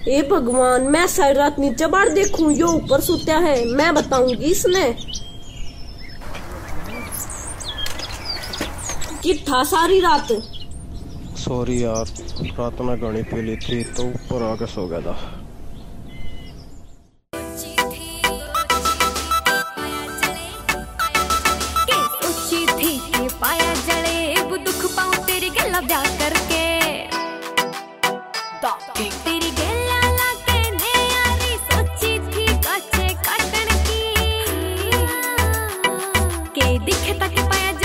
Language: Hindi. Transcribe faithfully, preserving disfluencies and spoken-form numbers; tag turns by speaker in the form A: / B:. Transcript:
A: ए भगवान, मैं सारी रात नीचे बाहर देखूं, यो ऊपर सुत्या है। मैं बताऊंगी इसने कि था सारी रात।
B: सॉरी यार, रात में गाड़ी पी ली थी तो ऊपर आके सो गया था।
C: पाया जले वो दुख पाऊं तेरी गला ब्याह करके, तेरी गला लाके ने यारी सोची थी काचे काटन की, के दिखे तक पाया